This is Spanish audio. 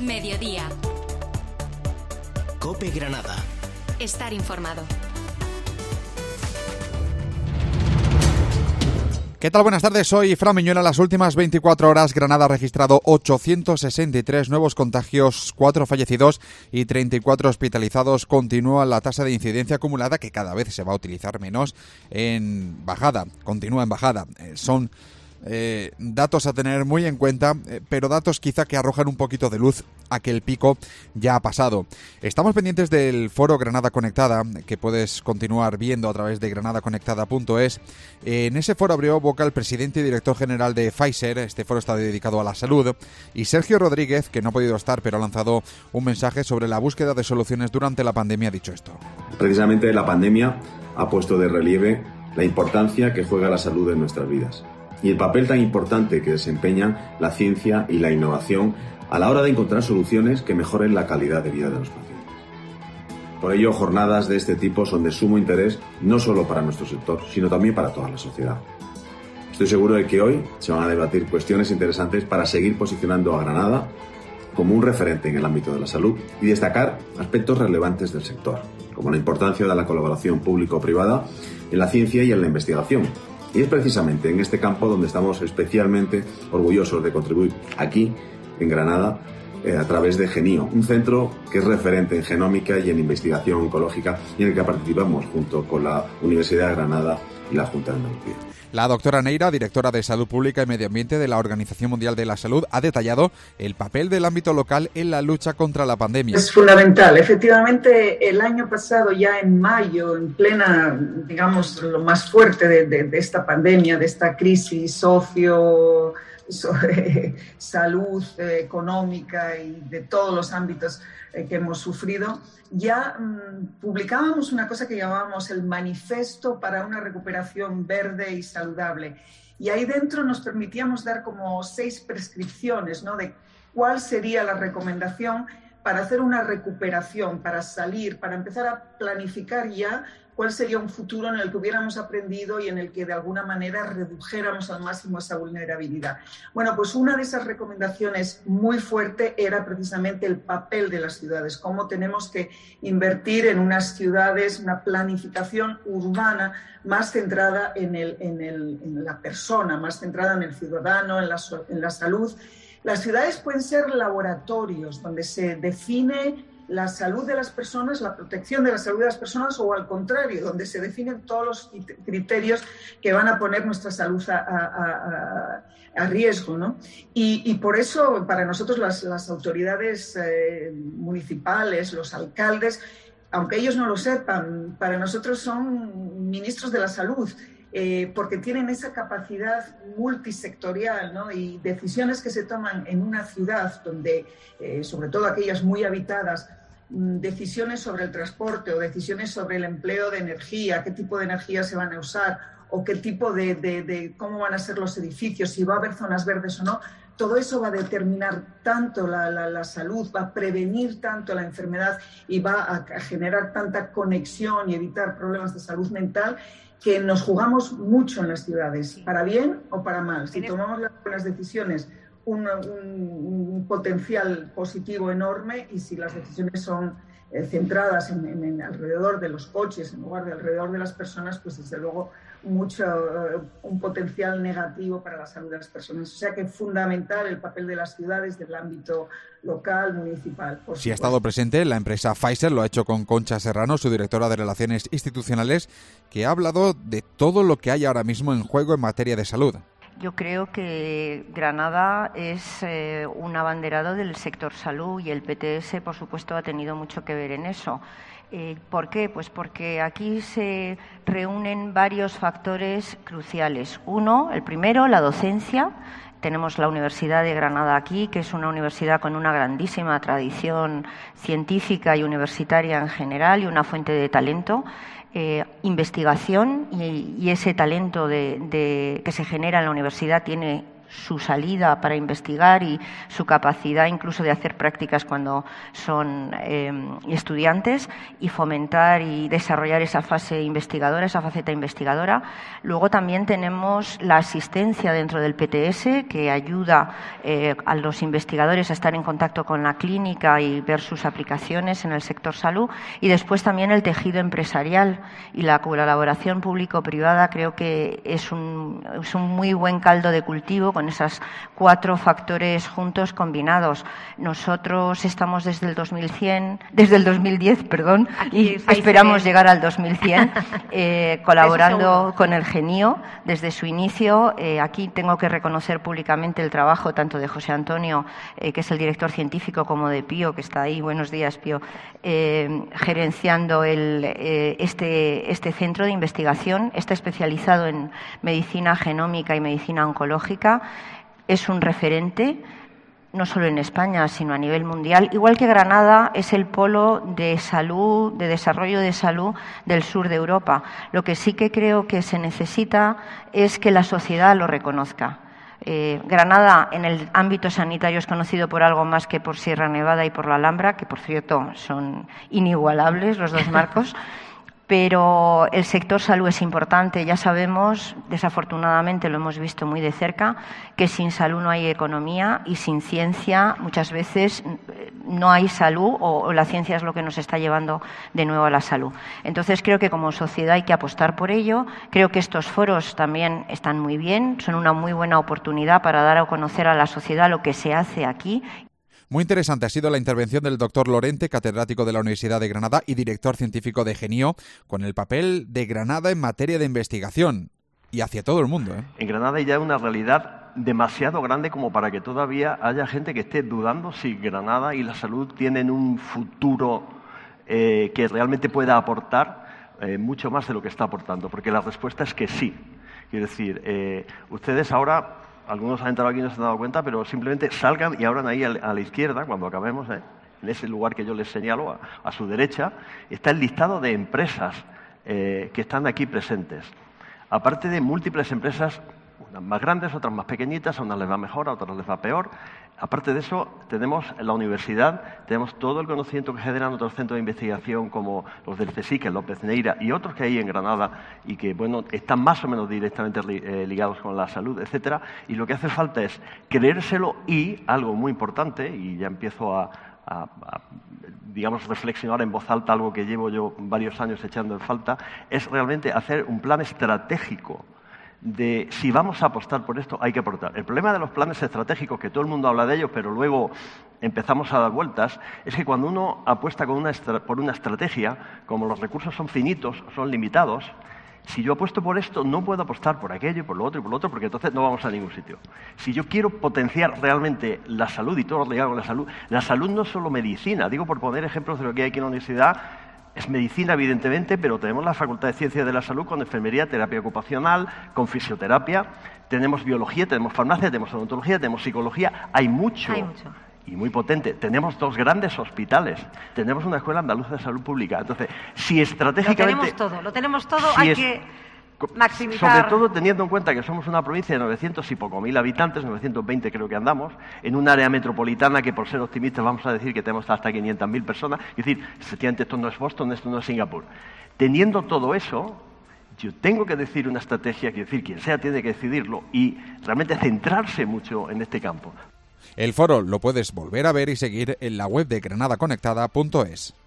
Mediodía. COPE Granada. Estar informado. ¿Qué tal? Buenas tardes, soy Fran Miñuela. En las últimas 24 horas, Granada ha registrado 863 nuevos contagios, 4 fallecidos y 34 hospitalizados. Continúa la tasa de incidencia acumulada, que cada vez se va a utilizar menos, en bajada. Continúa en bajada. Son datos a tener muy en cuenta, pero datos quizá que arrojan un poquito de luz a que el pico ya ha pasado. Estamos pendientes del foro Granada Conectada, que puedes continuar viendo a través de granadaconectada.es. En ese foro abrió boca el presidente y director general de Pfizer. Este foro está dedicado a la salud. Y Sergio Rodríguez, que no ha podido estar, pero ha lanzado un mensaje sobre la búsqueda de soluciones durante la pandemia, ha dicho esto. Precisamente la pandemia ha puesto de relieve la importancia que juega la salud en nuestras vidas y el papel tan importante que desempeñan la ciencia y la innovación a la hora de encontrar soluciones que mejoren la calidad de vida de los pacientes. Por ello, jornadas de este tipo son de sumo interés no solo para nuestro sector, sino también para toda la sociedad. Estoy seguro de que hoy se van a debatir cuestiones interesantes para seguir posicionando a Granada como un referente en el ámbito de la salud y destacar aspectos relevantes del sector, como la importancia de la colaboración público-privada en la ciencia y en la investigación. Y es precisamente en este campo donde estamos especialmente orgullosos de contribuir aquí, en Granada, a través de GENIO, un centro que es referente en genómica y en investigación oncológica y en el que participamos junto con la Universidad de Granada y la Junta de Andalucía. La doctora Neira, directora de Salud Pública y Medio Ambiente de la Organización Mundial de la Salud, ha detallado el papel del ámbito local en la lucha contra la pandemia. Es fundamental. Efectivamente, el año pasado, ya en mayo, en plena, digamos, lo más fuerte de esta pandemia, de esta crisis salud económica y de todos los ámbitos que hemos sufrido, ya publicábamos una cosa que llamábamos el Manifiesto para una recuperación verde y saludable. Y ahí dentro nos permitíamos dar como 6 prescripciones, ¿no?, de cuál sería la recomendación para hacer una recuperación, para salir, para empezar a planificar ya cuál sería un futuro en el que hubiéramos aprendido y en el que de alguna manera redujéramos al máximo esa vulnerabilidad. Bueno, pues una de esas recomendaciones muy fuerte era precisamente el papel de las ciudades, cómo tenemos que invertir en unas ciudades, una planificación urbana más centrada en la persona, más centrada en el ciudadano, en la salud. Las ciudades pueden ser laboratorios donde se define la salud de las personas, la protección de la salud de las personas, o al contrario, donde se definen todos los criterios que van a poner nuestra salud a riesgo, ¿no? Y por eso, para nosotros, las autoridades municipales, los alcaldes, aunque ellos no lo sepan, para nosotros son ministros de la salud, porque tienen esa capacidad multisectorial, ¿no? Y decisiones que se toman en una ciudad donde, sobre todo aquellas muy habitadas, decisiones sobre el transporte o decisiones sobre el empleo de energía, qué tipo de energía se van a usar o qué tipo de cómo van a ser los edificios, si va a haber zonas verdes o no. Todo eso va a determinar tanto la salud, va a prevenir tanto la enfermedad y va a generar tanta conexión y evitar problemas de salud mental, que nos jugamos mucho en las ciudades, para bien o para mal. Si tomamos las buenas decisiones, un potencial positivo enorme, y si las decisiones son centradas en alrededor de los coches en lugar de alrededor de las personas, pues desde luego un potencial negativo para la salud de las personas. O sea que es fundamental el papel de las ciudades, del ámbito local, municipal. Sí ha estado presente la empresa Pfizer, lo ha hecho con Concha Serrano, su directora de Relaciones Institucionales, que ha hablado de todo lo que hay ahora mismo en juego en materia de salud. Yo creo que Granada es un abanderado del sector salud y el PTS, por supuesto, ha tenido mucho que ver en eso. ¿Por qué? Pues porque aquí se reúnen varios factores cruciales. Uno, el primero, la docencia. Tenemos la Universidad de Granada aquí, que es una universidad con una grandísima tradición científica y universitaria en general y una fuente de talento. Investigación y ese talento que se genera en la universidad tiene su salida para investigar y su capacidad incluso de hacer prácticas cuando son estudiantes, y fomentar y desarrollar esa fase investigadora, esa faceta investigadora. Luego también tenemos la asistencia dentro del PTS, que ayuda a los investigadores a estar en contacto con la clínica y ver sus aplicaciones en el sector salud, y después también el tejido empresarial y la colaboración público-privada. Creo que es un muy buen caldo de cultivo con esos 4 factores juntos combinados. Nosotros estamos desde el 2010, y esperamos llegar al 2100 colaborando con el GENIO desde su inicio. Aquí tengo que reconocer públicamente el trabajo tanto de José Antonio, que es el director científico, como de Pío, que está ahí. Buenos días, Pío, gerenciando este centro de investigación. Está especializado en medicina genómica y medicina oncológica. Es un referente no solo en España, sino a nivel mundial. Igual que Granada es el polo de salud, de desarrollo de salud del sur de Europa. Lo que sí que creo que se necesita es que la sociedad lo reconozca. Granada, en el ámbito sanitario, es conocido por algo más que por Sierra Nevada y por la Alhambra, que por cierto son inigualables los dos marcos. Pero el sector salud es importante. Ya sabemos, desafortunadamente lo hemos visto muy de cerca, que sin salud no hay economía, y sin ciencia muchas veces no hay salud, o la ciencia es lo que nos está llevando de nuevo a la salud. Entonces creo que como sociedad hay que apostar por ello. Creo que estos foros también están muy bien, son una muy buena oportunidad para dar a conocer a la sociedad lo que se hace aquí. Muy interesante ha sido la intervención del doctor Lorente, catedrático de la Universidad de Granada y director científico de GENIO, con el papel de Granada en materia de investigación y hacia todo el mundo. En Granada ya hay una realidad demasiado grande como para que todavía haya gente que esté dudando si Granada y la salud tienen un futuro que realmente pueda aportar mucho más de lo que está aportando, porque la respuesta es que sí. Quiero decir, ustedes ahora... Algunos han entrado aquí y no se han dado cuenta, pero simplemente salgan y abran ahí a la izquierda, cuando acabemos, en ese lugar que yo les señalo, a su derecha, está el listado de empresas que están aquí presentes. Aparte de múltiples empresas, unas más grandes, otras más pequeñitas, a unas les va mejor, a otras les va peor. Aparte de eso, tenemos la universidad, tenemos todo el conocimiento que generan otros centros de investigación como los del CSIC, el López Neira y otros que hay en Granada y que, bueno, están más o menos directamente ligados con la salud, etcétera. Y lo que hace falta es creérselo y, algo muy importante, y ya empiezo a digamos, reflexionar en voz alta, algo que llevo yo varios años echando en falta, es realmente hacer un plan estratégico de si vamos a apostar por esto, hay que aportar. El problema de los planes estratégicos, que todo el mundo habla de ellos, pero luego empezamos a dar vueltas, es que cuando uno apuesta por una estrategia, como los recursos son finitos, son limitados, si yo apuesto por esto, no puedo apostar por aquello y por lo otro, porque entonces no vamos a ningún sitio. Si yo quiero potenciar realmente la salud y todo lo ligado con la salud no es solo medicina, digo por poner ejemplos de lo que hay aquí en la universidad. Es medicina, evidentemente, pero tenemos la Facultad de Ciencias de la Salud con enfermería, terapia ocupacional, con fisioterapia, tenemos biología, tenemos farmacia, tenemos odontología, tenemos psicología, hay mucho. Y muy potente. Tenemos 2 grandes hospitales, tenemos una escuela andaluza de salud pública. Entonces, si estratégicamente... Lo tenemos todo, hay que maximizar... Sobre todo teniendo en cuenta que somos una provincia de 900 y poco mil habitantes, 920 creo que andamos, en un área metropolitana que, por ser optimistas, vamos a decir que tenemos hasta 500.000 personas. Es decir, efectivamente, esto no es Boston, esto no es Singapur. Teniendo todo eso, yo tengo que decir una estrategia, quiero decir, quien sea tiene que decidirlo y realmente centrarse mucho en este campo. El foro lo puedes volver a ver y seguir en la web de granadaconectada.es.